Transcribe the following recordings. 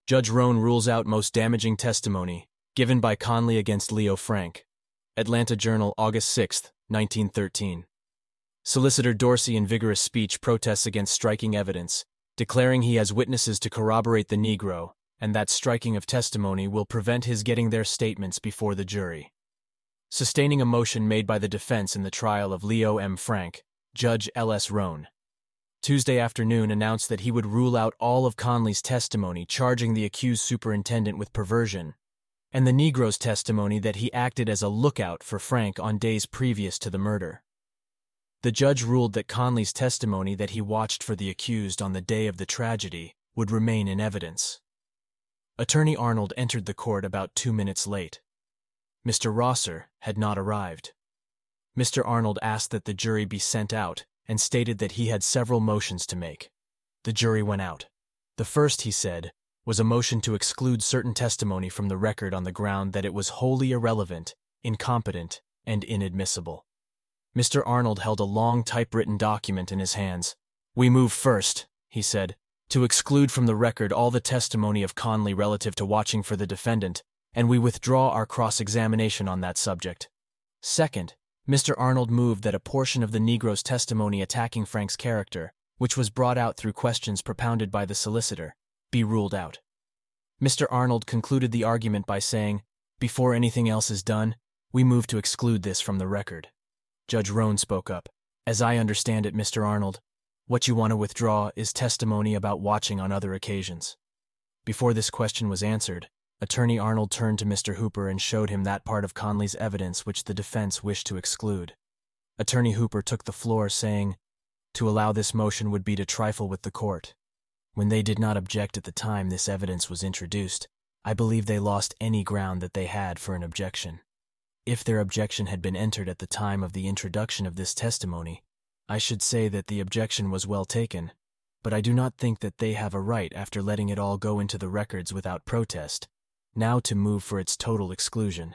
Judge Roan rules out most damaging testimony, given by Conley against Leo Frank. Atlanta Journal, August 6, 1913. Solicitor Dorsey in vigorous speech protests against striking evidence, declaring he has witnesses to corroborate the Negro, and that striking of testimony will prevent his getting their statements before the jury. Sustaining a motion made by the defense in the trial of Leo M. Frank, Judge L.S. Roan, Tuesday afternoon announced that he would rule out all of Conley's testimony charging the accused superintendent with perversion, and the Negro's testimony that he acted as a lookout for Frank on days previous to the murder. The judge ruled that Conley's testimony that he watched for the accused on the day of the tragedy would remain in evidence. Attorney Arnold entered the court about 2 minutes late. Mr. Rosser had not arrived. Mr. Arnold asked that the jury be sent out and stated that he had several motions to make. The jury went out. The first, he said, was a motion to exclude certain testimony from the record on the ground that it was wholly irrelevant, incompetent, and inadmissible. Mr. Arnold held a long typewritten document in his hands. "We move first," he said, "to exclude from the record all the testimony of Conley relative to watching for the defendant, and we withdraw our cross-examination on that subject. Second, Mr. Arnold moved that a portion of the Negro's testimony attacking Frank's character, which was brought out through questions propounded by the solicitor, be ruled out. Mr. Arnold concluded the argument by saying, 'Before anything else is done, we move to exclude this from the record.' Judge Roan spoke up. 'As I understand it, Mr. Arnold, what you want to withdraw is testimony about watching on other occasions.' Before this question was answered, Attorney Arnold turned to Mr. Hooper and showed him that part of Conley's evidence which the defense wished to exclude. Attorney Hooper took the floor, saying, 'To allow this motion would be to trifle with the court. When they did not object at the time this evidence was introduced, I believe they lost any ground that they had for an objection. If their objection had been entered at the time of the introduction of this testimony, I should say that the objection was well taken, but I do not think that they have a right, after letting it all go into the records without protest, now to move for its total exclusion.'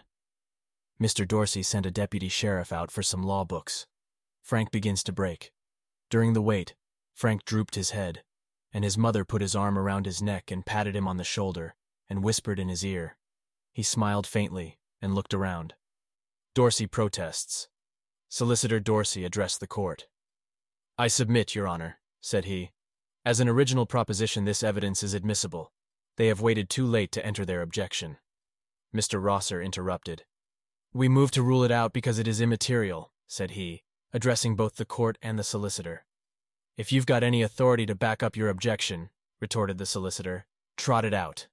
Mr. Dorsey sent a deputy sheriff out for some law books. Frank begins to break. During the wait, Frank drooped his head, and his mother put his arm around his neck and patted him on the shoulder and whispered in his ear. He smiled faintly and looked around. Dorsey protests. Solicitor Dorsey addressed the court. 'I submit, Your Honor,' said he. 'As an original proposition, this evidence is admissible. They have waited too late to enter their objection.' Mr. Rosser interrupted. 'We move to rule it out because it is immaterial,' said he, addressing both the court and the solicitor. 'If you've got any authority to back up your objection,' retorted the solicitor, 'trot it out.'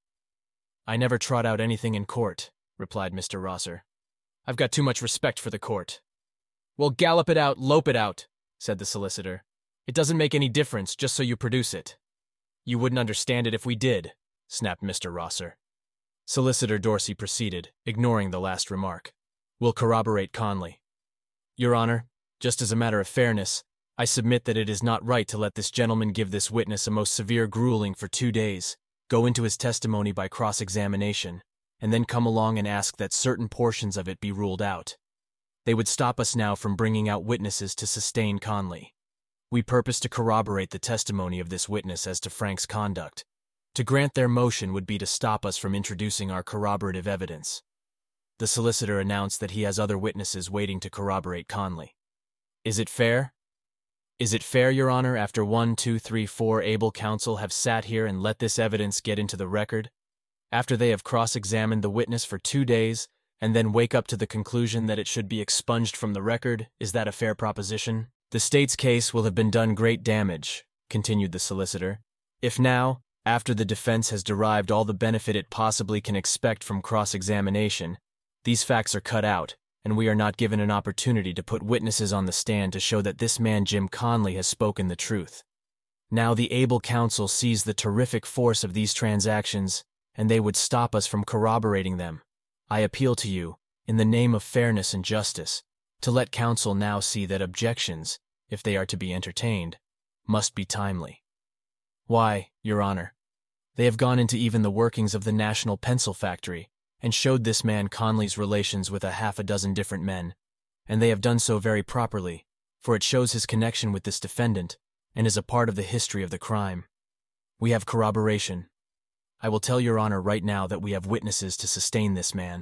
'I never trot out anything in court,' replied Mr. Rosser. 'I've got too much respect for the court.' 'Well, gallop it out, lope it out,' said the solicitor. 'It doesn't make any difference, just so you produce it.' 'You wouldn't understand it if we did,' snapped Mr. Rosser. Solicitor Dorsey proceeded, ignoring the last remark. 'We'll corroborate Conley. Your Honor, just as a matter of fairness, I submit that it is not right to let this gentleman give this witness a most severe grueling for 2 days, go into his testimony by cross-examination, and then come along and ask that certain portions of it be ruled out. They would stop us now from bringing out witnesses to sustain Conley. We purpose to corroborate the testimony of this witness as to Frank's conduct. To grant their motion would be to stop us from introducing our corroborative evidence.' The solicitor announced that he has other witnesses waiting to corroborate Conley. 'Is it fair? Is it fair, Your Honor, after 1, 2, 3, 4 able counsel have sat here and let this evidence get into the record, after they have cross-examined the witness for 2 days, and then wake up to the conclusion that it should be expunged from the record? Is that a fair proposition? The state's case will have been done great damage,' continued the solicitor, 'if now, after the defense has derived all the benefit it possibly can expect from cross-examination, these facts are cut out, and we are not given an opportunity to put witnesses on the stand to show that this man Jim Conley has spoken the truth. Now the able counsel sees the terrific force of these transactions, and they would stop us from corroborating them. I appeal to you, in the name of fairness and justice, to let counsel now see that objections, if they are to be entertained, must be timely. Why, Your Honor, they have gone into even the workings of the National Pencil Factory and showed this man Conley's relations with a half a dozen different men, and they have done so very properly, for it shows his connection with this defendant and is a part of the history of the crime. We have corroboration. I will tell Your Honor right now that we have witnesses to sustain this man.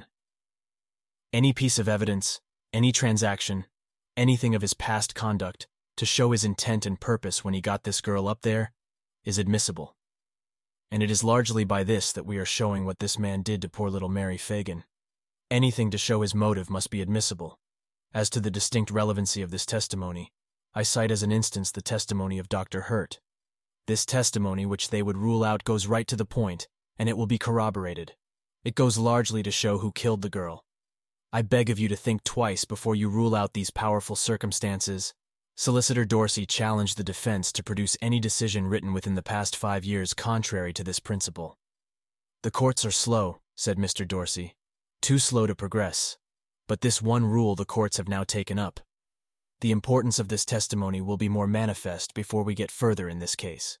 Any piece of evidence, any transaction, anything of his past conduct, to show his intent and purpose when he got this girl up there, is admissible. And it is largely by this that we are showing what this man did to poor little Mary Fagan. Anything to show his motive must be admissible. As to the distinct relevancy of this testimony, I cite as an instance the testimony of Dr. Hurt. This testimony, which they would rule out, goes right to the point, and it will be corroborated. It goes largely to show who killed the girl. I beg of you to think twice before you rule out these powerful circumstances. Solicitor Dorsey challenged the defense to produce any decision written within the past 5 years contrary to this principle. The courts are slow, said Mr. Dorsey. Too slow to progress. But this one rule the courts have now taken up. The importance of this testimony will be more manifest before we get further in this case.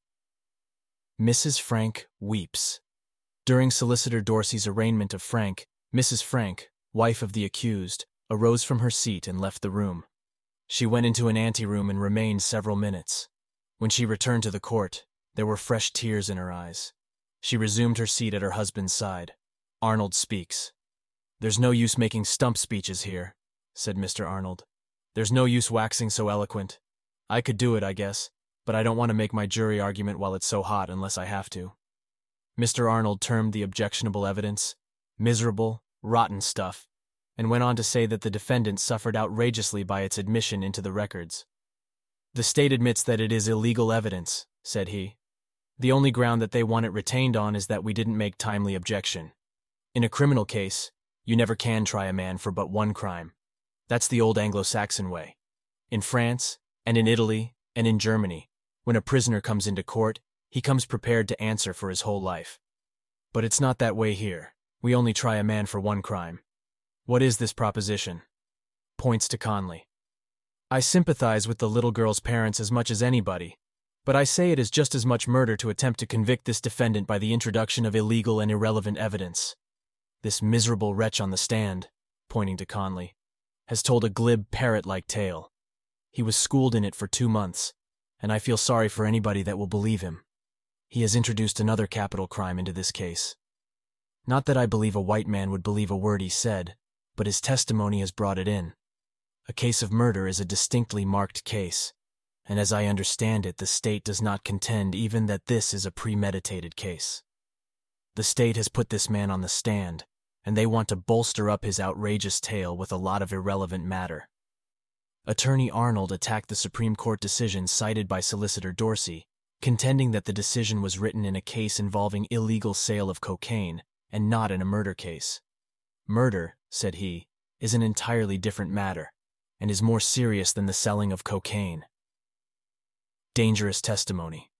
Mrs. Frank weeps. During Solicitor Dorsey's arraignment of Frank, Mrs. Frank, wife of the accused, arose from her seat and left the room. She went into an anteroom and remained several minutes. When she returned to the court, there were fresh tears in her eyes. She resumed her seat at her husband's side. Arnold speaks. "There's no use making stump speeches here," said Mr. Arnold. "There's no use waxing so eloquent. I could do it, I guess, but I don't want to make my jury argument while it's so hot unless I have to." Mr. Arnold termed the objectionable evidence miserable, rotten stuff, and went on to say that the defendant suffered outrageously by its admission into the records. "The state admits that it is illegal evidence," said he. "The only ground that they want it retained on is that we didn't make timely objection. In a criminal case, you never can try a man for but one crime. That's the old Anglo-Saxon way. In France, and in Italy, and in Germany, when a prisoner comes into court, he comes prepared to answer for his whole life. But it's not that way here. We only try a man for one crime. What is this proposition?" Points to Conley. "I sympathize with the little girl's parents as much as anybody, but I say it is just as much murder to attempt to convict this defendant by the introduction of illegal and irrelevant evidence. This miserable wretch on the stand," pointing to Conley, "has told a glib, parrot-like tale. He was schooled in it for 2 months, and I feel sorry for anybody that will believe him. He has introduced another capital crime into this case. Not that I believe a white man would believe a word he said, but his testimony has brought it in. A case of murder is a distinctly marked case, and as I understand it, the state does not contend even that this is a premeditated case. The state has put this man on the stand, and they want to bolster up his outrageous tale with a lot of irrelevant matter." Attorney Arnold attacked the Supreme Court decision cited by Solicitor Dorsey, contending that the decision was written in a case involving illegal sale of cocaine and not in a murder case. "Murder," said he, "is an entirely different matter, and is more serious than the selling of cocaine." Dangerous testimony.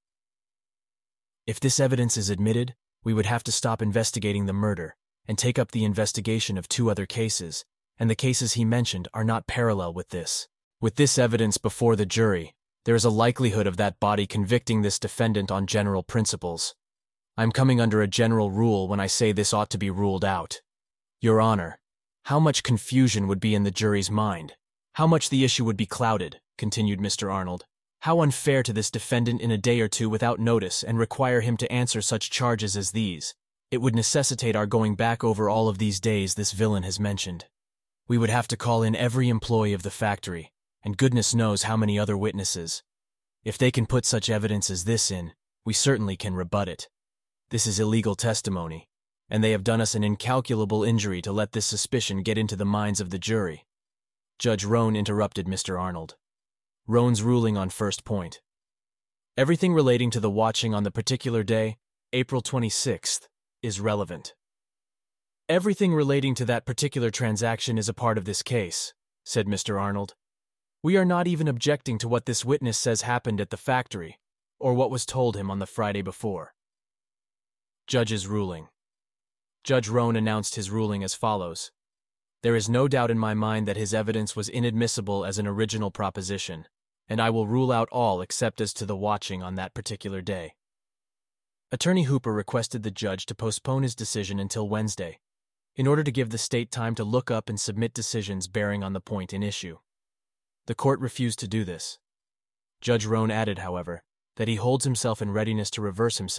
If this evidence is admitted, we would have to stop investigating the murder and take up the investigation of 2 other cases, and the cases he mentioned are not parallel with this. With this evidence before the jury, there is a likelihood of that body convicting this defendant on general principles. I'm coming under a general rule when I say this ought to be ruled out. Your Honor, how much confusion would be in the jury's mind? How much the issue would be clouded, continued Mr. Arnold. How unfair to this defendant in a day or 2 without notice and require him to answer such charges as these. It would necessitate our going back over all of these days this villain has mentioned. We would have to call in every employee of the factory, and goodness knows how many other witnesses. If they can put such evidence as this in, we certainly can rebut it. This is illegal testimony, and they have done us an incalculable injury to let this suspicion get into the minds of the jury. Judge Roan interrupted Mr. Arnold. Roan's ruling on first point. Everything relating to the watching on the particular day, April 26th, is relevant. Everything relating to that particular transaction is a part of this case, said Mr. Arnold. We are not even objecting to what this witness says happened at the factory, or what was told him on the Friday before. Judge's ruling. Judge Roan announced his ruling as follows. There is no doubt in my mind that his evidence was inadmissible as an original proposition, and I will rule out all except as to the watching on that particular day. Attorney Hooper requested the judge to postpone his decision until Wednesday, in order to give the state time to look up and submit decisions bearing on the point in issue. The court refused to do this. Judge Roan added, however, that he holds himself in readiness to reverse himself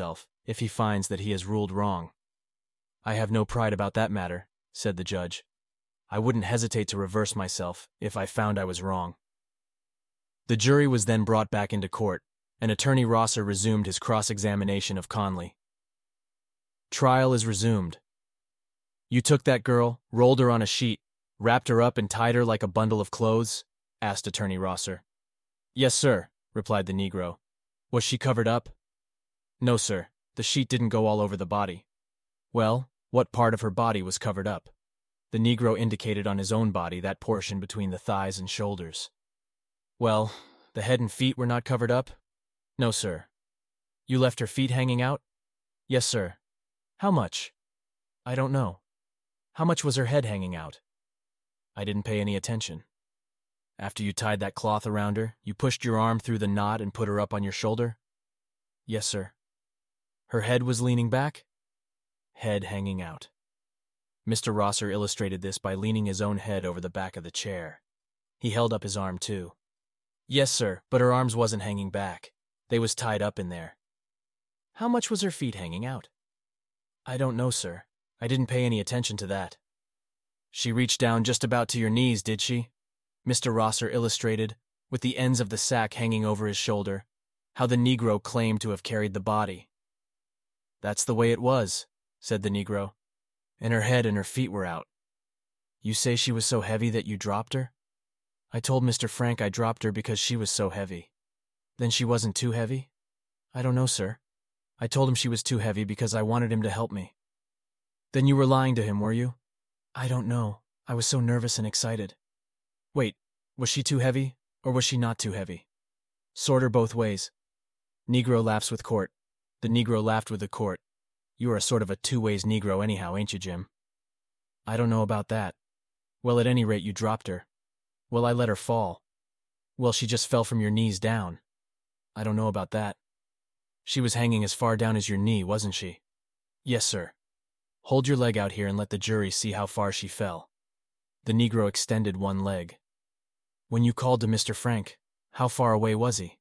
if he finds that he has ruled wrong. I have no pride about that matter, said the judge. I wouldn't hesitate to reverse myself if I found I was wrong. The jury was then brought back into court, and Attorney Rosser resumed his cross-examination of Conley. Trial is resumed. You took that girl, rolled her on a sheet, wrapped her up and tied her like a bundle of clothes? Asked Attorney Rosser. Yes, sir, replied the Negro. Was she covered up? No, sir. The sheet didn't go all over the body. Well, what part of her body was covered up? The Negro indicated on his own body that portion between the thighs and shoulders. Well, the head and feet were not covered up? No, sir. You left her feet hanging out? Yes, sir. How much? I don't know. How much was her head hanging out? I didn't pay any attention. After you tied that cloth around her, you pushed your arm through the knot and put her up on your shoulder? Yes, sir. Her head was leaning back? Head hanging out. Mr. Rosser illustrated this by leaning his own head over the back of the chair. He held up his arm, too. Yes, sir, but her arms wasn't hanging back. They was tied up in there. How much was her feet hanging out? I don't know, sir. I didn't pay any attention to that. She reached down just about to your knees, did she? Mr. Rosser illustrated, with the ends of the sack hanging over his shoulder, how the Negro claimed to have carried the body. That's the way it was, said the Negro. And her head and her feet were out. You say she was so heavy that you dropped her? I told Mr. Frank I dropped her because she was so heavy. Then she wasn't too heavy? I don't know, sir. I told him she was too heavy because I wanted him to help me. Then you were lying to him, were you? I don't know. I was so nervous and excited. Wait, was she too heavy, or was she not too heavy? Sort her both ways. Negro laughs with court. The Negro laughed with the court. You are a sort of a two-ways Negro anyhow, ain't you, Jim? I don't know about that. Well, at any rate, you dropped her. Well, I let her fall. Well, she just fell from your knees down. I don't know about that. She was hanging as far down as your knee, wasn't she? Yes, sir. Hold your leg out here and let the jury see how far she fell. The Negro extended one leg. When you called to Mr. Frank, how far away was he?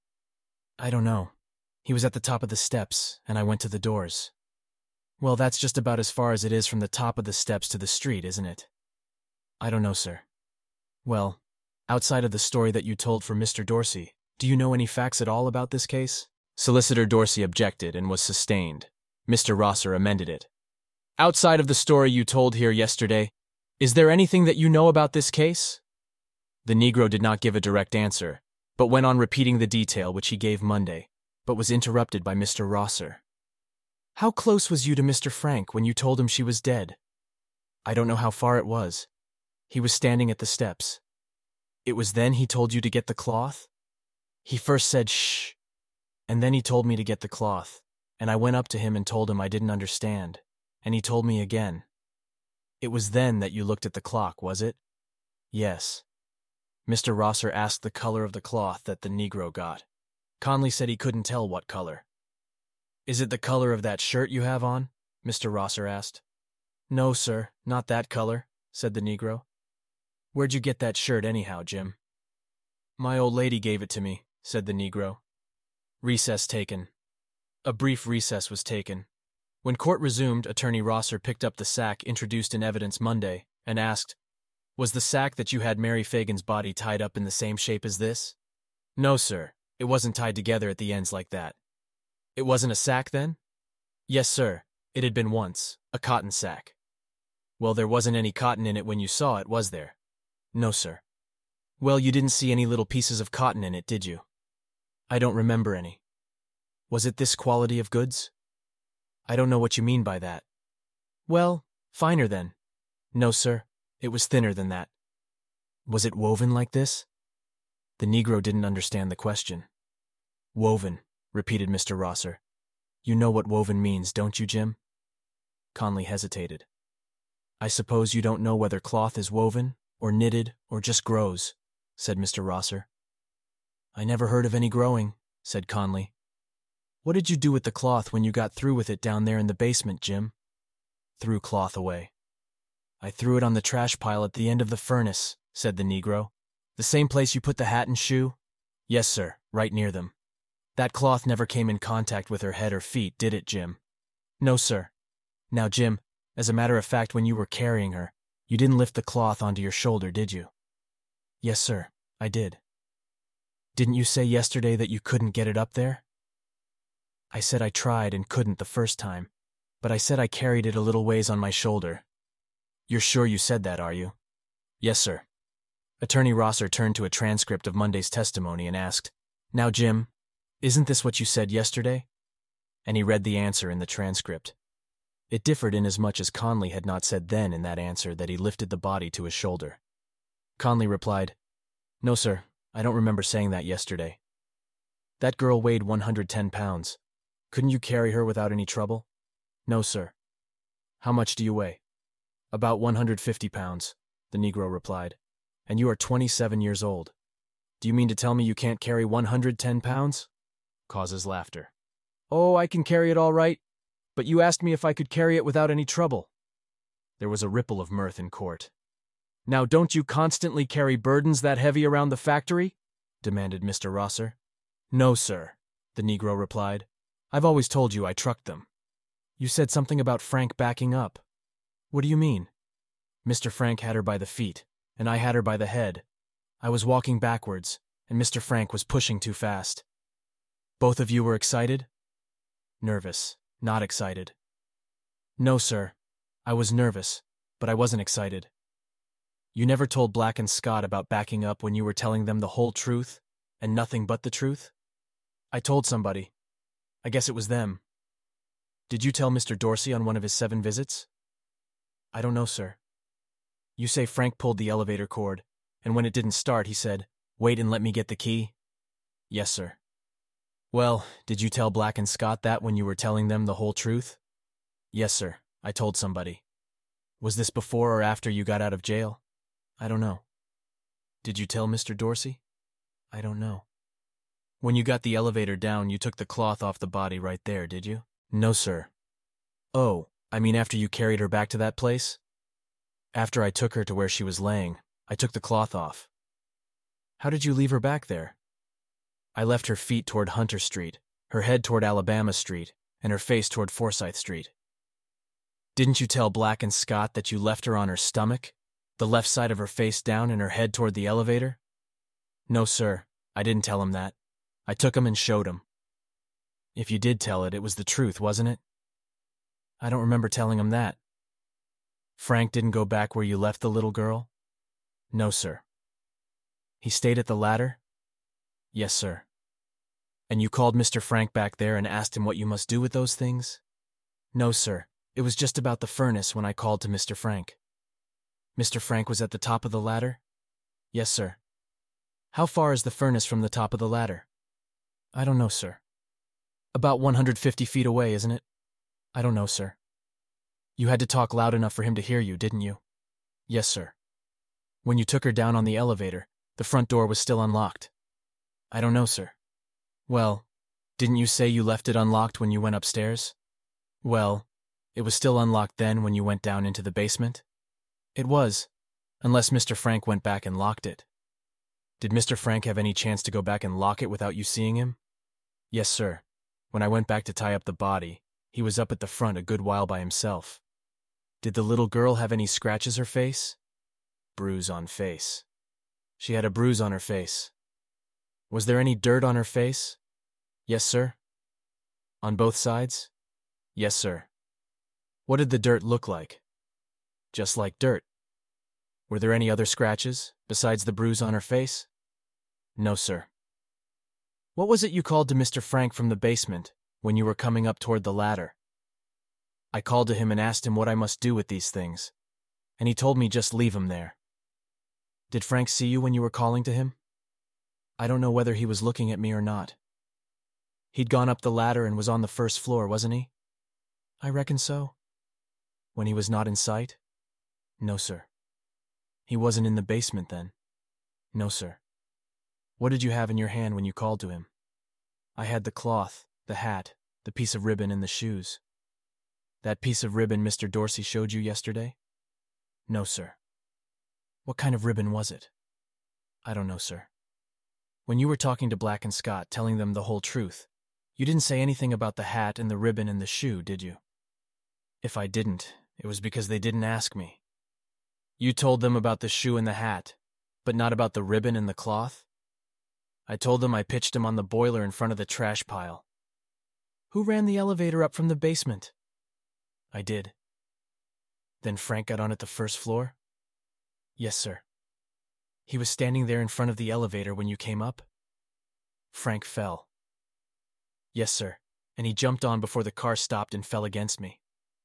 I don't know. He was at the top of the steps, and I went to the doors. Well, that's just about as far as it is from the top of the steps to the street, isn't it? I don't know, sir. Well, outside of the story that you told for Mr. Dorsey, do you know any facts at all about this case? Solicitor Dorsey objected and was sustained. Mr. Rosser amended it. Outside of the story you told here yesterday, is there anything that you know about this case? The Negro did not give a direct answer, but went on repeating the detail which he gave Monday, but was interrupted by Mr. Rosser. How close was you to Mr. Frank when you told him she was dead? I don't know how far it was. He was standing at the steps. It was then he told you to get the cloth? He first said shh, and then he told me to get the cloth, and I went up to him and told him I didn't understand, and he told me again. It was then that you looked at the clock, was it? Yes. Mr. Rosser asked the color of the cloth that the Negro got. Conley said he couldn't tell what color. Is it the color of that shirt you have on? Mr. Rosser asked. No, sir, not that color, said the Negro. Where'd you get that shirt anyhow, Jim? My old lady gave it to me, said the Negro. Recess taken. A brief recess was taken. When court resumed, Attorney Rosser picked up the sack introduced in evidence Monday and asked, Was the sack that you had Mary Fagan's body tied up in the same shape as this? No, sir. It wasn't tied together at the ends like that. It wasn't a sack, then? Yes, sir. It had been once, a cotton sack. Well, there wasn't any cotton in it when you saw it, was there? No, sir. Well, you didn't see any little pieces of cotton in it, did you? I don't remember any. Was it this quality of goods? I don't know what you mean by that. Well, finer then. No, sir. It was thinner than that. Was it woven like this? The Negro didn't understand the question. Woven, repeated Mr. Rosser. You know what woven means, don't you, Jim? Conley hesitated. I suppose you don't know whether cloth is woven, or knitted, or just grows, said Mr. Rosser. I never heard of any growing, said Conley. What did you do with the cloth when you got through with it down there in the basement, Jim? Threw cloth away. I threw it on the trash pile at the end of the furnace, said the Negro. The same place you put the hat and shoe? Yes, sir, right near them. That cloth never came in contact with her head or feet, did it, Jim? No, sir. Now, Jim, as a matter of fact, when you were carrying her, you didn't lift the cloth onto your shoulder, did you? Yes, sir, I did. Didn't you say yesterday that you couldn't get it up there? I said I tried and couldn't the first time, but I said I carried it a little ways on my shoulder. You're sure you said that, are you? Yes, sir. Attorney Rosser turned to a transcript of Monday's testimony and asked, Now, Jim, isn't this what you said yesterday? And he read the answer in the transcript. It differed inasmuch as Conley had not said then in that answer that he lifted the body to his shoulder. Conley replied, No, sir, I don't remember saying that yesterday. That girl weighed 110 pounds. Couldn't you carry her without any trouble? No, sir. How much do you weigh? About 150 pounds, the Negro replied. And you are 27 years old. Do you mean to tell me you can't carry 110 pounds? Causes laughter. Oh, I can carry it all right, but you asked me if I could carry it without any trouble. There was a ripple of mirth in court. Now, don't you constantly carry burdens that heavy around the factory? Demanded Mr. Rosser. No, sir, the Negro replied. I've always told you I trucked them. You said something about Frank backing up. What do you mean? Mr. Frank had her by the feet, and I had her by the head. I was walking backwards, and Mr. Frank was pushing too fast. Both of you were excited? Nervous, not excited. No, sir. I was nervous, but I wasn't excited. You never told Black and Scott about backing up when you were telling them the whole truth, and nothing but the truth? I told somebody. I guess it was them. Did you tell Mr. Dorsey on one of his 7 visits? I don't know, sir. You say Frank pulled the elevator cord, and when it didn't start, he said, Wait and let me get the key? Yes, sir. Well, did you tell Black and Scott that when you were telling them the whole truth? Yes, sir. I told somebody. Was this before or after you got out of jail? I don't know. Did you tell Mr. Dorsey? I don't know. When you got the elevator down, you took the cloth off the body right there, did you? No, sir. Oh, I mean after you carried her back to that place? After I took her to where she was laying, I took the cloth off. How did you leave her back there? I left her feet toward Hunter Street, her head toward Alabama Street, and her face toward Forsyth Street. Didn't you tell Black and Scott that you left her on her stomach, the left side of her face down and her head toward the elevator? No, sir, I didn't tell him that. I took him and showed him. If you did tell it, it was the truth, wasn't it? I don't remember telling him that. Frank didn't go back where you left the little girl? No, sir. He stayed at the ladder? Yes, sir. And you called Mr. Frank back there and asked him what you must do with those things? No, sir. It was just about the furnace when I called to Mr. Frank. Mr. Frank was at the top of the ladder? Yes, sir. How far is the furnace from the top of the ladder? I don't know, sir. About 150 feet away, isn't it? I don't know, sir. You had to talk loud enough for him to hear you, didn't you? Yes, sir. When you took her down on the elevator, the front door was still unlocked. I don't know, sir. Well, didn't you say you left it unlocked when you went upstairs? Well, it was still unlocked then when you went down into the basement? It was, unless Mr. Frank went back and locked it. Did Mr. Frank have any chance to go back and lock it without you seeing him? Yes, sir. When I went back to tie up the body, he was up at the front a good while by himself. Did the little girl have any scratches her face? Bruise on face. She had a bruise on her face. Was there any dirt on her face? Yes, sir. On both sides? Yes, sir. What did the dirt look like? Just like dirt. Were there any other scratches, besides the bruise on her face? No, sir. What was it you called to Mr. Frank from the basement when you were coming up toward the ladder? I called to him and asked him what I must do with these things, and he told me just leave 'em there. Did Frank see you when you were calling to him? I don't know whether he was looking at me or not. He'd gone up the ladder and was on the first floor, wasn't he? I reckon so. When he was not in sight? No, sir. He wasn't in the basement then? No, sir. What did you have in your hand when you called to him? I had the cloth, the hat, the piece of ribbon, and the shoes. That piece of ribbon Mr. Dorsey showed you yesterday? No, sir. What kind of ribbon was it? I don't know, sir. When you were talking to Black and Scott, telling them the whole truth, you didn't say anything about the hat and the ribbon and the shoe, did you? If I didn't, it was because they didn't ask me. You told them about the shoe and the hat, but not about the ribbon and the cloth? I told them I pitched him on the boiler in front of the trash pile. Who ran the elevator up from the basement? I did. Then Frank got on at the first floor? Yes, sir. He was standing there in front of the elevator when you came up? Frank fell. Yes, sir, and he jumped on before the car stopped and fell against me.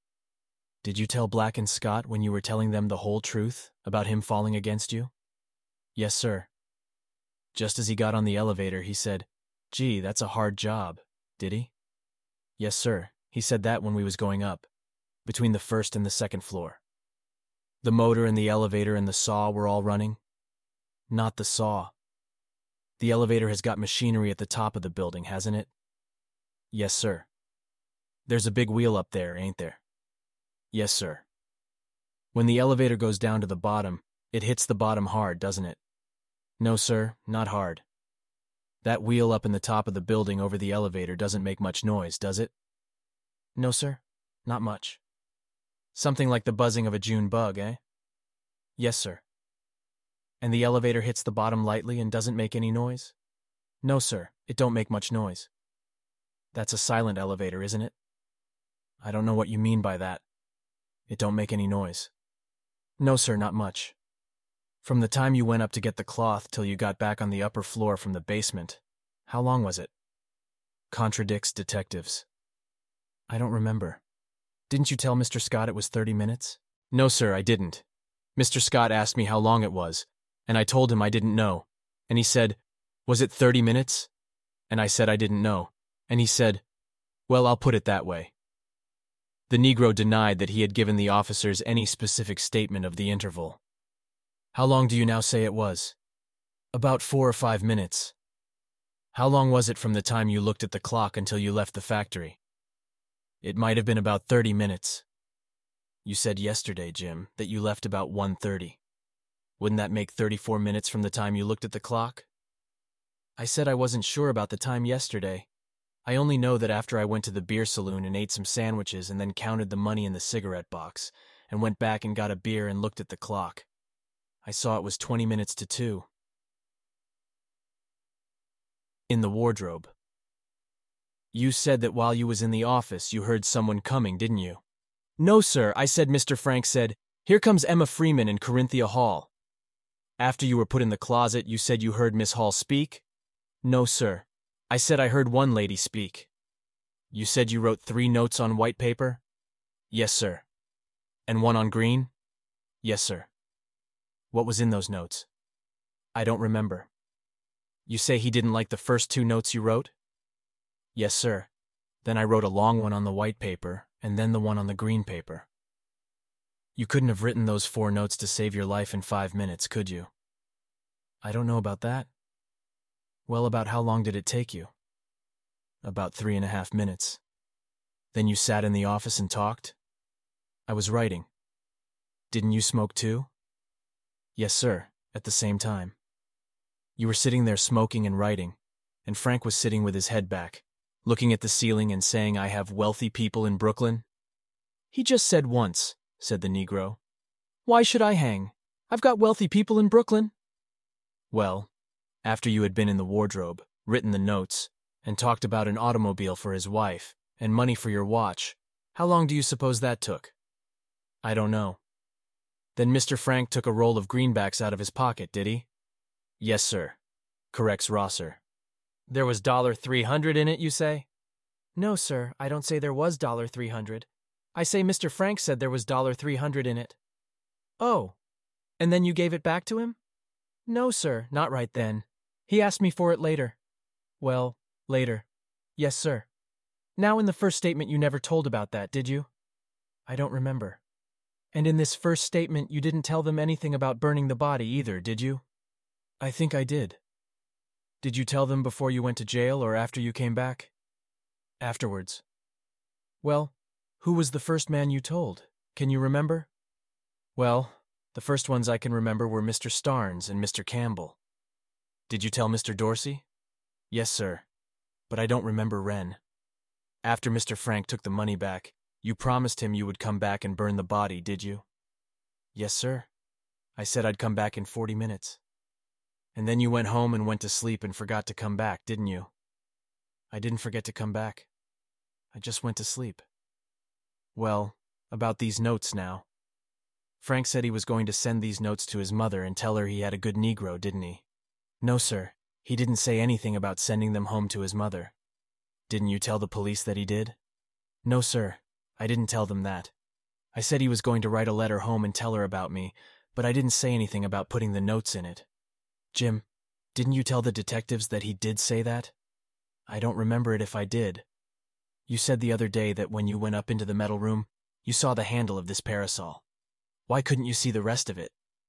Did you tell Black and Scott when you were telling them the whole truth about him falling against you? Yes, sir. Just as he got on the elevator, he said, "Gee, that's a hard job," did he? Yes, sir. He said that when we was going up, between the first and the second floor. The motor and the elevator and the saw were all running? Not the saw. The elevator has got machinery at the top of the building, hasn't it? Yes, sir. There's a big wheel up there, ain't there? Yes, sir. When the elevator goes down to the bottom, it hits the bottom hard, doesn't it? No, sir, not hard. That wheel up in the top of the building over the elevator doesn't make much noise, does it? No, sir, not much. Something like the buzzing of a June bug, eh? Yes, sir. And the elevator hits the bottom lightly and doesn't make any noise? No, sir, it don't make much noise. That's a silent elevator, isn't it? I don't know what you mean by that. It don't make any noise. No, sir, not much. From the time you went up to get the cloth till you got back on the upper floor from the basement, how long was it? Contradicts detectives. I don't remember. Didn't you tell Mr. Scott it was 30 minutes? No, sir, I didn't. Mr. Scott asked me how long it was, and I told him I didn't know. And he said, "Was it 30 minutes?" And I said I didn't know. And he said, "Well, I'll put it that way." The Negro denied that he had given the officers any specific statement of the interval. How long do you now say it was? About 4 or 5 minutes. How long was it from the time you looked at the clock until you left the factory? It might have been about 30 minutes. You said yesterday, Jim, that you left about 1:30. Wouldn't that make 34 minutes from the time you looked at the clock? I said I wasn't sure about the time yesterday. I only know that after I went to the beer saloon and ate some sandwiches and then counted the money in the cigarette box and went back and got a beer and looked at the clock, I saw it was 20 minutes to 2. In the wardrobe. You said that while you was in the office you heard someone coming, didn't you? No, sir, I said Mr. Frank said, "Here comes Emma Freeman and Corinthia Hall." After you were put in the closet, you said you heard Miss Hall speak? No, sir. I said I heard one lady speak. You said you wrote 3 notes on white paper? Yes, sir. And 1 on green? Yes, sir. What was in those notes? I don't remember. You say he didn't like the first 2 notes you wrote? Yes, sir. Then I wrote a long one on the white paper, and then the one on the green paper. You couldn't have written those 4 notes to save your life in 5 minutes, could you? I don't know about that. Well, about how long did it take you? About 3.5 minutes. Then you sat in the office and talked? I was writing. Didn't you smoke too? Yes, sir, at the same time. You were sitting there smoking and writing, and Frank was sitting with his head back, looking at the ceiling and saying, "I have wealthy people in Brooklyn." He just said once, said the Negro. Why should I hang? I've got wealthy people in Brooklyn. Well, after you had been in the wardrobe, written the notes, and talked about an automobile for his wife, and money for your watch, how long do you suppose that took? I don't know. Then Mr. Frank took a roll of greenbacks out of his pocket, did he? Yes, sir, corrects Rosser. There was $300 in it, you say? No, sir, I don't say there was $300. I say Mr. Frank said there was $300 in it. Oh, and then you gave it back to him? No, sir, not right then. He asked me for it later. Well, later. Yes, sir. Now in the first statement you never told about that, did you? I don't remember. And in this first statement you didn't tell them anything about burning the body either, did you? I think I did. Did you tell them before you went to jail or after you came back? Afterwards. Well, who was the first man you told? Can you remember? Well, the first ones I can remember were Mr. Starnes and Mr. Campbell. Did you tell Mr. Dorsey? Yes, sir. But I don't remember Wren. After Mr. Frank took the money back, You promised him you would come back and burn the body, did you? Yes, sir. I said I'd come back in 40 minutes. And then you went home and went to sleep and forgot to come back, didn't you? I didn't forget to come back. I just went to sleep. Well, about these notes now. Frank said he was going to send these notes to his mother and tell her he had a good Negro, didn't he? No, sir. He didn't say anything about sending them home to his mother. Didn't you tell the police that he did? No, sir. I didn't tell them that. I said he was going to write a letter home and tell her about me, but I didn't say anything about putting the notes in it. Jim, didn't you tell the detectives that he did say that? I don't remember it if I did. You said the other day that when you went up into the metal room, you saw the handle of this parasol. Why couldn't you see the rest of it?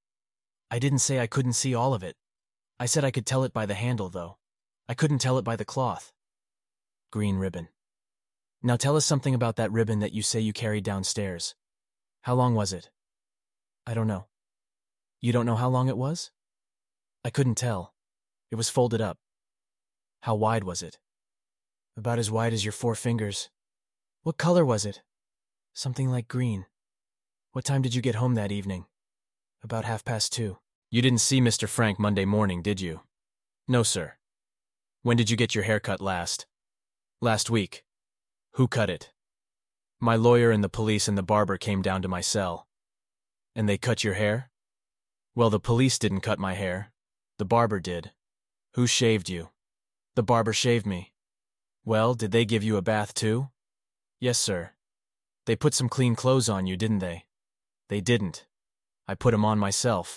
I didn't say I couldn't see all of it. I said I could tell it by the handle, though. I couldn't tell it by the cloth. Green ribbon. Now tell us something about that ribbon that you say you carried downstairs. How long was it? I don't know. You don't know how long it was? I couldn't tell. It was folded up. How wide was it? About as wide as your 4 fingers. What color was it? Something like green. What time did you get home that evening? About 2:30. You didn't see Mr. Frank Monday morning, did you? No, sir. When did you get your hair cut last? Last week. Who cut it? My lawyer and the police and the barber came down to my cell. And they cut your hair? Well, the police didn't cut my hair. The barber did. Who shaved you? The barber shaved me. Well, did they give you a bath too? Yes, sir. They put some clean clothes on you, didn't they? They didn't. I put 'em on myself.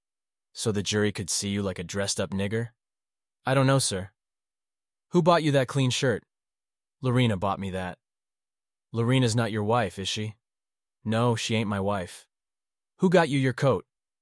So the jury could see you like a dressed-up nigger? I don't know, sir. Who bought you that clean shirt? Lorena bought me that. Lorena's not your wife, is she? No, she ain't my wife. Who got you your coat?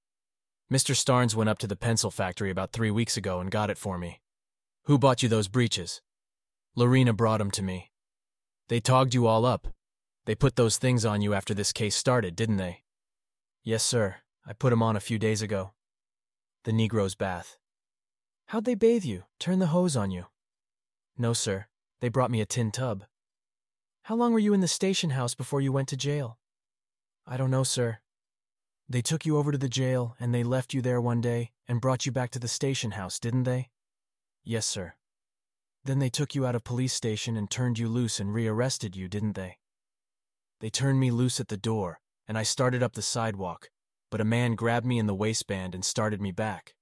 Mr. Starnes went up to the pencil factory about 3 weeks ago and got it for me. Who bought you those breeches? Lorena brought 'em to me. They togged you all up. They put those things on you after this case started, didn't they? Yes, sir. I put 'em on a few days ago. The Negro's bath. How'd they bathe you? Turn the hose on you? No, sir. They brought me a tin tub. How long were you in the station house before you went to jail? I don't know, sir. They took you over to the jail and they left you there one day and brought you back to the station house, didn't they? Yes, sir. Then they took you out of police station and turned you loose and rearrested you, didn't they? They turned me loose at the door, and I started up the sidewalk, but a man grabbed me in the waistband and started me back.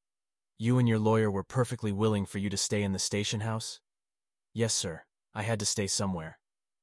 You and your lawyer were perfectly willing for you to stay in the station house? Yes, sir. I had to stay somewhere.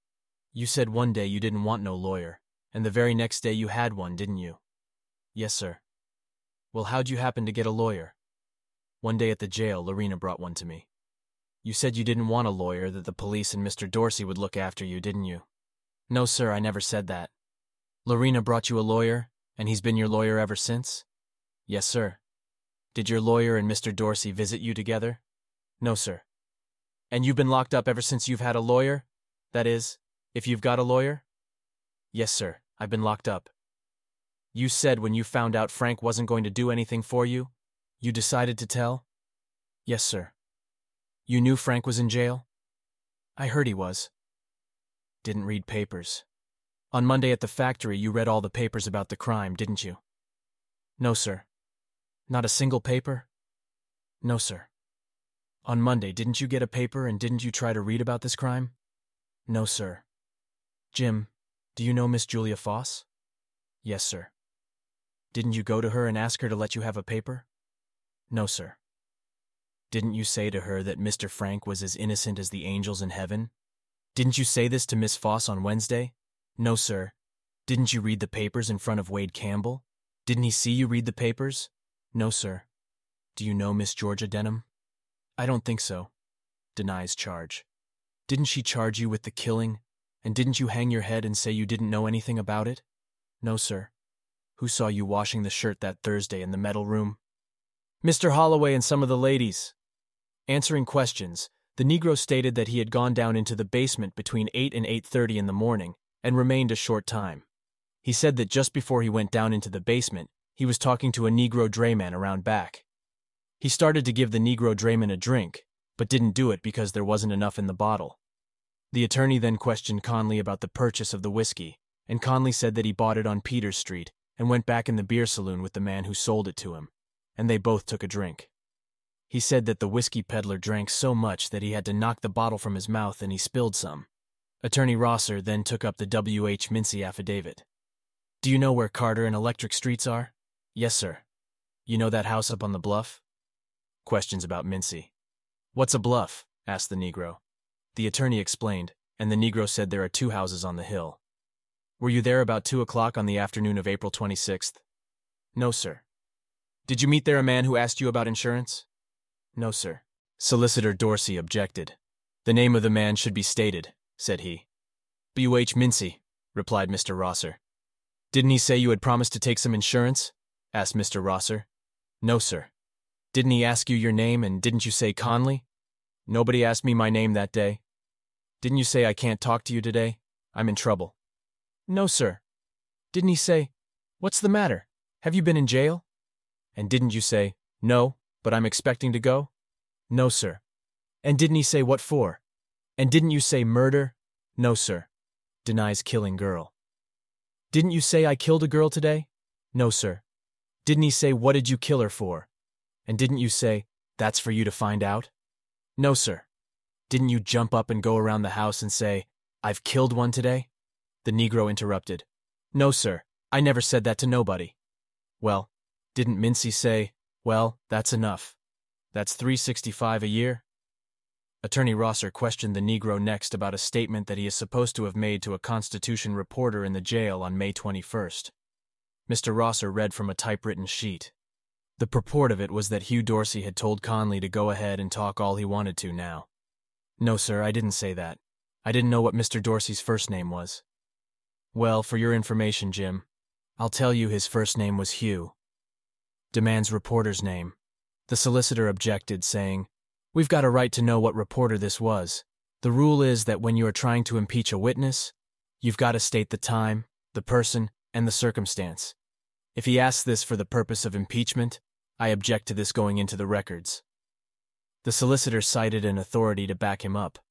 You said one day you didn't want no lawyer, and the very next day you had one, didn't you? Yes, sir. Well, how'd you happen to get a lawyer? One day at the jail, Lorena brought one to me. You said you didn't want a lawyer, that the police and Mr. Dorsey would look after you, didn't you? No, sir, I never said that. Lorena brought you a lawyer, and he's been your lawyer ever since? Yes, sir. Did your lawyer and Mr. Dorsey visit you together? No, sir. And you've been locked up ever since you've had a lawyer? That is, if you've got a lawyer? Yes, sir, I've been locked up. You said when you found out Frank wasn't going to do anything for you, you decided to tell? Yes, sir. You knew Frank was in jail? I heard he was. Didn't read papers. On Monday at the factory, you read all the papers about the crime, didn't you? No, sir. Not a single paper? No, sir. On Monday, didn't you get a paper and didn't you try to read about this crime? No, sir. Jim, do you know Miss Julia Foss? Yes, sir. Didn't you go to her and ask her to let you have a paper? No, sir. Didn't you say to her that Mr. Frank was as innocent as the angels in heaven? Didn't you say this to Miss Foss on Wednesday? No, sir. Didn't you read the papers in front of Wade Campbell? Didn't he see you read the papers? No, sir. Do you know Miss Georgia Denham? I don't think so. Denies charge. Didn't she charge you with the killing? And didn't you hang your head and say you didn't know anything about it? No, sir. Who saw you washing the shirt that Thursday in the metal room? Mr. Holloway and some of the ladies. Answering questions, the Negro stated that he had gone down into the basement between 8 and 8:30 in the morning and remained a short time. He said that just before he went down into the basement, he was talking to a Negro drayman around back. He started to give the Negro drayman a drink, but didn't do it because there wasn't enough in the bottle. The attorney then questioned Conley about the purchase of the whiskey, and Conley said that he bought it on Peters Street and went back in the beer saloon with the man who sold it to him, and they both took a drink. He said that the whiskey peddler drank so much that he had to knock the bottle from his mouth and he spilled some. Attorney Rosser then took up the W.H. Mincy affidavit. Do you know where Carter and Electric Streets are? Yes, sir. You know that house up on the bluff? Questions about Mincy. What's a bluff? Asked the Negro. The attorney explained, and the Negro said there are 2 houses on the hill. Were you there about 2 o'clock on the afternoon of April 26th? No, sir. Did you meet there a man who asked you about insurance? No, sir. Solicitor Dorsey objected. The name of the man should be stated, said he. W.H. Mincy, replied Mr. Rosser. Didn't he say you had promised to take some insurance? Asked Mr. Rosser. No, sir. Didn't he ask you your name, and didn't you say Conley? Nobody asked me my name that day. Didn't you say I can't talk to you today? I'm in trouble. No, sir. Didn't he say, what's the matter? Have you been in jail? And didn't you say, no, but I'm expecting to go? No, sir. And didn't he say what for? And didn't you say murder? No, sir. Denies killing girl. Didn't you say I killed a girl today? No, sir. Didn't he say what did you kill her for? And didn't you say, that's for you to find out? No, sir. Didn't you jump up and go around the house and say, I've killed one today? The Negro interrupted. No, sir. I never said that to nobody. Well, didn't Mincy say, well, that's enough. That's $365 a year? Attorney Rosser questioned the Negro next about a statement that he is supposed to have made to a Constitution reporter in the jail on May 21st. Mr. Rosser read from a typewritten sheet. The purport of it was that Hugh Dorsey had told Conley to go ahead and talk all he wanted to now. No, sir, I didn't say that. I didn't know what Mr. Dorsey's first name was. Well, for your information, Jim, I'll tell you his first name was Hugh. Demands reporter's name. The solicitor objected, saying, We've got a right to know what reporter this was. The rule is that when you are trying to impeach a witness, you've got to state the time, the person, and the circumstance. If he asks this for the purpose of impeachment, I object to this going into the records. The solicitor cited an authority to back him up.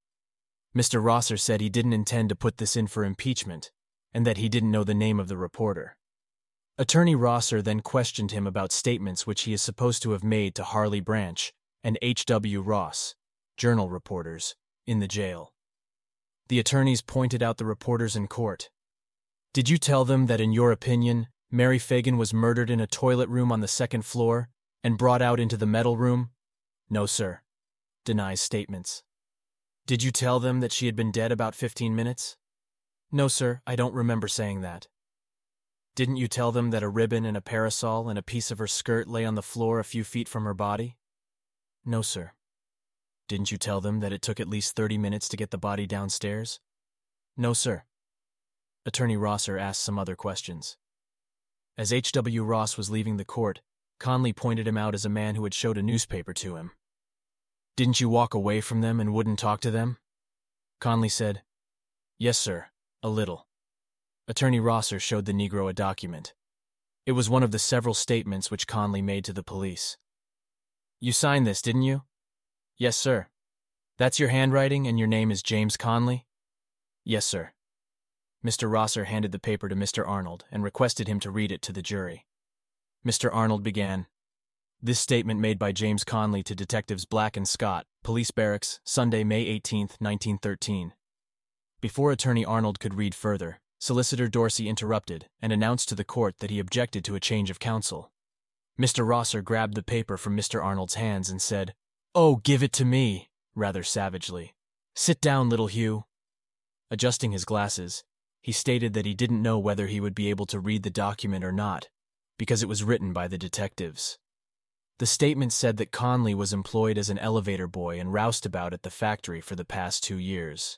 Mr. Rosser said he didn't intend to put this in for impeachment, and that he didn't know the name of the reporter. Attorney Rosser then questioned him about statements which he is supposed to have made to Harley Branch and H.W. Ross, journal reporters, in the jail. The attorneys pointed out the reporters in court. Did you tell them that, in your opinion, Mary Fagan was murdered in a toilet room on the 2nd floor and brought out into the metal room? No, sir. Denies statements. Did you tell them that she had been dead about 15 minutes? No, sir, I don't remember saying that. Didn't you tell them that a ribbon and a parasol and a piece of her skirt lay on the floor a few feet from her body? No, sir. Didn't you tell them that it took at least 30 minutes to get the body downstairs? No, sir. Attorney Rosser asked some other questions. As H.W. Ross was leaving the court, Conley pointed him out as a man who had showed a newspaper to him. Didn't you walk away from them and wouldn't talk to them? Conley said, Yes, sir, a little. Attorney Rosser showed the Negro a document. It was one of the several statements which Conley made to the police. You signed this, didn't you? Yes, sir. That's your handwriting and your name is James Conley? Yes, sir. Mr. Rosser handed the paper to Mr. Arnold and requested him to read it to the jury. Mr. Arnold began, This statement made by James Conley to Detectives Black and Scott, Police Barracks, Sunday, May 18, 1913. Before Attorney Arnold could read further, Solicitor Dorsey interrupted and announced to the court that he objected to a change of counsel. Mr. Rosser grabbed the paper from Mr. Arnold's hands and said, Oh, give it to me, rather savagely. Sit down, little Hugh. Adjusting his glasses, he stated that he didn't know whether he would be able to read the document or not, because it was written by the detectives. The statement said that Conley was employed as an elevator boy and roustabout at the factory for the past 2 years.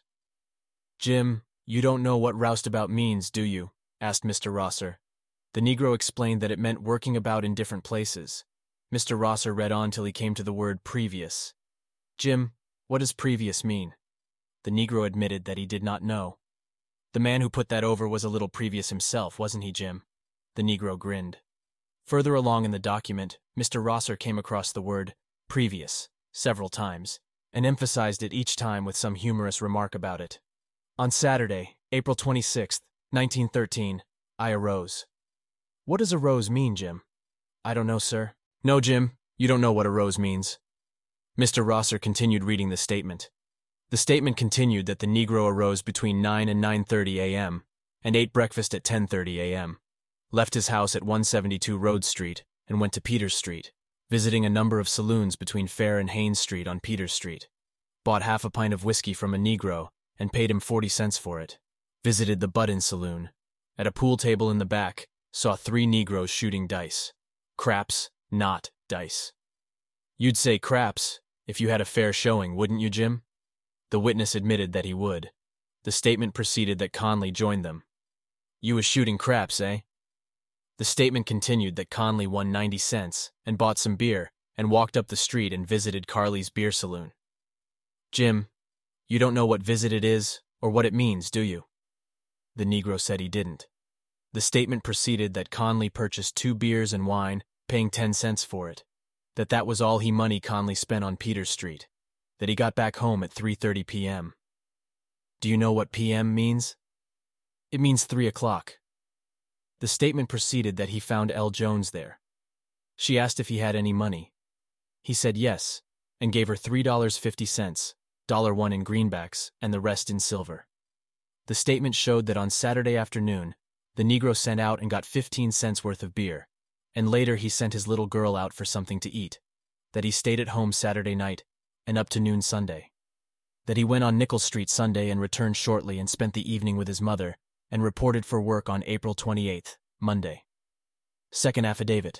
Jim, you don't know what roustabout means, do you? Asked Mr. Rosser. The Negro explained that it meant working about in different places. Mr. Rosser read on till he came to the word previous. Jim, what does previous mean? The Negro admitted that he did not know. The man who put that over was a little previous himself, wasn't he, Jim? The Negro grinned. Further along in the document, Mr. Rosser came across the word previous several times and emphasized it each time with some humorous remark about it. On Saturday, April 26, 1913, I arose. What does arose mean, Jim? I don't know, sir. No, Jim, you don't know what arose means. Mr. Rosser continued reading the statement. The statement continued that the Negro arose between 9 and 9:30 a.m. and ate breakfast at 10:30 a.m., left his house at 172 Rhodes Street and went to Peters Street, visiting a number of saloons between Fair and Haynes Street on Peters Street, bought half a pint of whiskey from a Negro and paid him 40 cents for it, visited the Butt-In Saloon. At a pool table in the back, saw 3 Negroes shooting dice. Craps, not dice. You'd say craps if you had a fair showing, wouldn't you, Jim? The witness admitted that he would. The statement proceeded that Conley joined them. You was shooting craps, eh? The statement continued that Conley won 90 cents and bought some beer and walked up the street and visited Carly's Beer Saloon. Jim, you don't know what visited is or what it means, do you? The Negro said he didn't. The statement proceeded that Conley purchased 2 beers and wine, paying 10 cents for it, that was all money Conley spent on Peters Street, that he got back home at 3:30 p.m. Do you know what p.m. means? It means 3 o'clock. The statement proceeded that he found L. Jones there. She asked if he had any money. He said yes, and gave her $3.50, $1 in greenbacks, and the rest in silver. The statement showed that on Saturday afternoon, the Negro sent out and got 15 cents worth of beer, and later he sent his little girl out for something to eat, that he stayed at home Saturday night and up to noon Sunday, that he went on Nickel Street Sunday and returned shortly and spent the evening with his mother, and reported for work on April 28th, Monday. Second affidavit.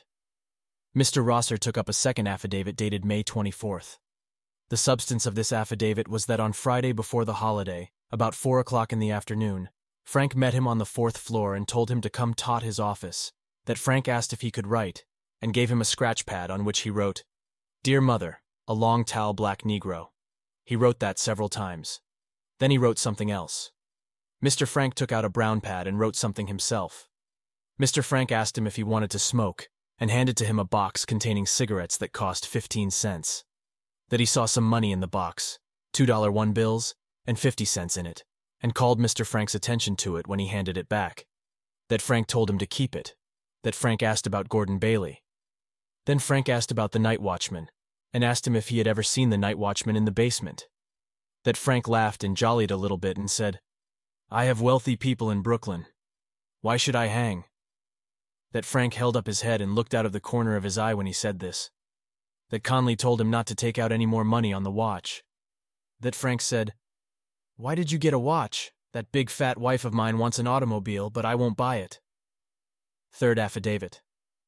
Mr. Rosser took up a second affidavit dated May 24th. The substance of this affidavit was that on Friday before the holiday, about 4 o'clock in the afternoon, Frank met him on the 4th floor and told him to come tot his office, that Frank asked if he could write, and gave him a scratch pad on which he wrote, "Dear Mother, a long towel black Negro." He wrote that several times. Then he wrote something else. Mr. Frank took out a brown pad and wrote something himself. Mr. Frank asked him if he wanted to smoke, and handed to him a box containing cigarettes that cost 15 cents. That he saw some money in the box, $2 1 bills, and 50 cents in it, and called Mr. Frank's attention to it when he handed it back. That Frank told him to keep it. That Frank asked about Gordon Bailey. Then Frank asked about the night watchman, and asked him if he had ever seen the night watchman in the basement. That Frank laughed and jollied a little bit and said, "I have wealthy people in Brooklyn. Why should I hang?" That Frank held up his head and looked out of the corner of his eye when he said this. That Conley told him not to take out any more money on the watch. That Frank said, "Why did you get a watch? That big fat wife of mine wants an automobile, but I won't buy it." Third affidavit.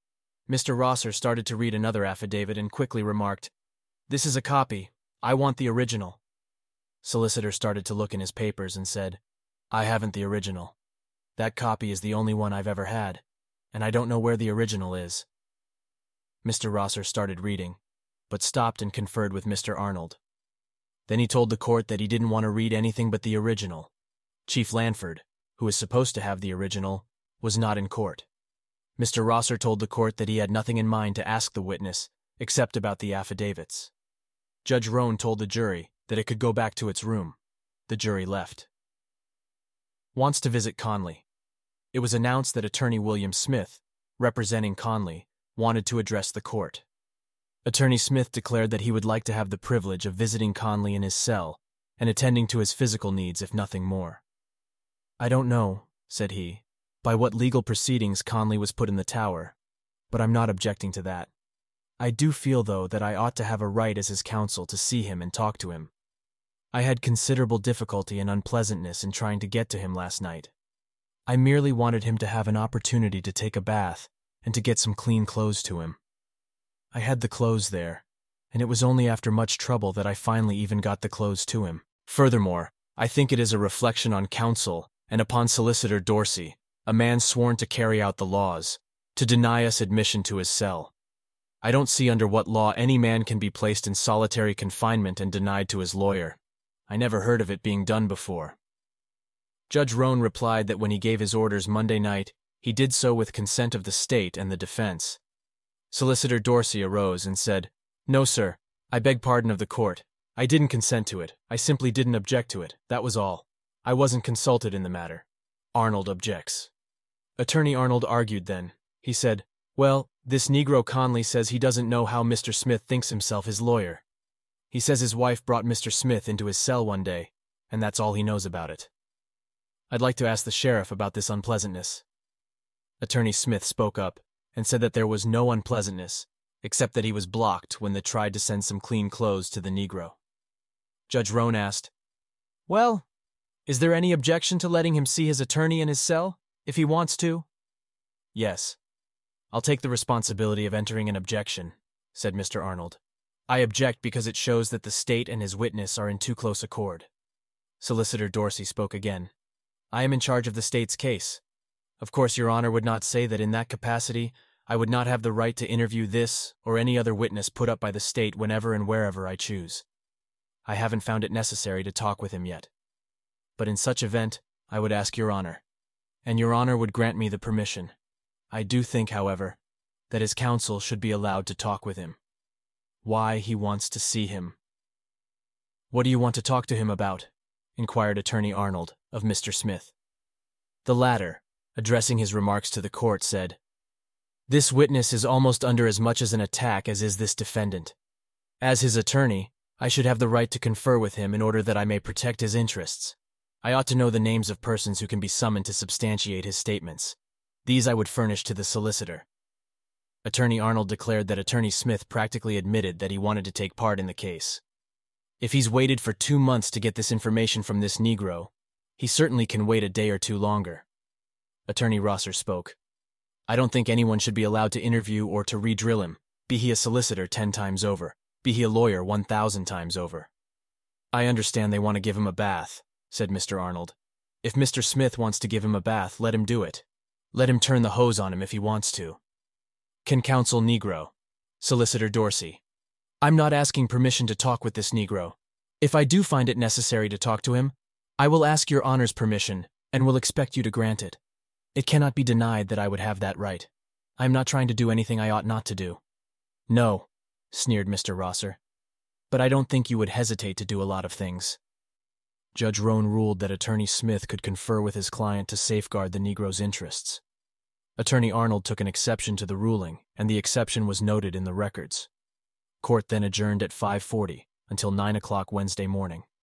Mr. Rosser started to read another affidavit and quickly remarked, "This is a copy. I want the original." Solicitor started to look in his papers and said, "I haven't the original. That copy is the only one I've ever had, and I don't know where the original is." Mr. Rosser started reading, but stopped and conferred with Mr. Arnold. Then he told the court that he didn't want to read anything but the original. Chief Lanford, who was supposed to have the original, was not in court. Mr. Rosser told the court that he had nothing in mind to ask the witness except about the affidavits. Judge Roan told the jury that it could go back to its room. The jury left. Wants to visit Conley. It was announced that Attorney William Smith, representing Conley, wanted to address the court. Attorney Smith declared that he would like to have the privilege of visiting Conley in his cell and attending to his physical needs if nothing more. "I don't know," said he, "by what legal proceedings Conley was put in the tower, but I'm not objecting to that. I do feel, though, that I ought to have a right as his counsel to see him and talk to him. I had considerable difficulty and unpleasantness in trying to get to him last night. I merely wanted him to have an opportunity to take a bath and to get some clean clothes to him. I had the clothes there, and it was only after much trouble that I finally even got the clothes to him. Furthermore, I think it is a reflection on counsel and upon Solicitor Dorsey, a man sworn to carry out the laws, to deny us admission to his cell. I don't see under what law any man can be placed in solitary confinement and denied to his lawyer. I never heard of it being done before." Judge Roan replied that when he gave his orders Monday night, he did so with consent of the state and the defense. Solicitor Dorsey arose and said, "No, sir, I beg pardon of the court. I didn't consent to it. I simply didn't object to it. That was all. I wasn't consulted in the matter. Arnold objects. Attorney Arnold argued then. He said, well, this Negro Conley says he doesn't know how Mr. Smith thinks himself his lawyer. He says his wife brought Mr. Smith into his cell one day, and that's all he knows about it. I'd like to ask the sheriff about this unpleasantness. Attorney Smith spoke up and said that there was no unpleasantness, except that he was blocked when they tried to send some clean clothes to the Negro. Judge Roan asked, well, is there any objection to letting him see his attorney in his cell, if he wants to? Yes. I'll take the responsibility of entering an objection, said Mr. Arnold. I object because it shows that the state and his witness are in too close accord. Solicitor Dorsey spoke again. I am in charge of the state's case. Of course, Your Honor would not say that in that capacity I would not have the right to interview this or any other witness put up by the state whenever and wherever I choose. I haven't found it necessary to talk with him yet. But in such event, I would ask Your Honor, and Your Honor would grant me the permission. I do think, however, that his counsel should be allowed to talk with him. Why he wants to see him. What do you want to talk to him about? Inquired Attorney Arnold of Mr. Smith. The latter, addressing his remarks to the court, said, this witness is almost under as much as an attack as is this defendant. As his attorney, I should have the right to confer with him in order that I may protect his interests. I ought to know the names of persons who can be summoned to substantiate his statements. These I would furnish to the solicitor. Attorney Arnold declared that Attorney Smith practically admitted that he wanted to take part in the case. If he's waited for 2 months to get this information from this Negro, he certainly can wait a day or two longer. Attorney Rosser spoke. I don't think anyone should be allowed to interview or to re-drill him, be he a solicitor 10 times over, be he a lawyer 1,000 times over. I understand they want to give him a bath, said Mr. Arnold. If Mr. Smith wants to give him a bath, let him do it. Let him turn the hose on him if he wants to. Can counsel Negro. Solicitor Dorsey. I'm not asking permission to talk with this Negro. If I do find it necessary to talk to him, I will ask Your Honor's permission and will expect you to grant it. It cannot be denied that I would have that right. I am not trying to do anything I ought not to do. No, sneered Mr. Rosser. But I don't think you would hesitate to do a lot of things. Judge Roan ruled that Attorney Smith could confer with his client to safeguard the Negro's interests. Attorney Arnold took an exception to the ruling, and the exception was noted in the records. Court then adjourned at 5:40 until 9 o'clock Wednesday morning.